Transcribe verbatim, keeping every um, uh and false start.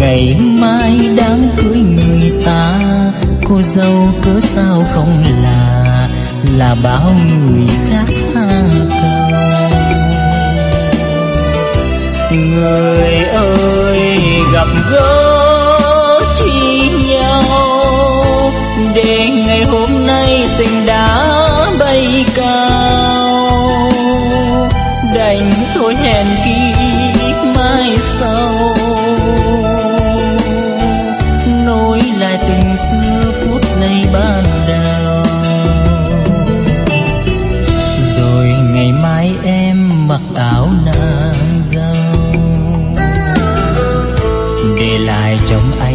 ngày mai đám cưới người ta, cô dâu cớ sao không là là bao người khác sang cầu. Người ơi gặp gỡ chi nhau, để ngày hôm nay tình đã bay cao. Đành thôi hẹn kiếp mai sau, nối lại tình xưa phút giây ban đầu. Rồi ngày mai em mặc áo nàng dâu, để lại trong anh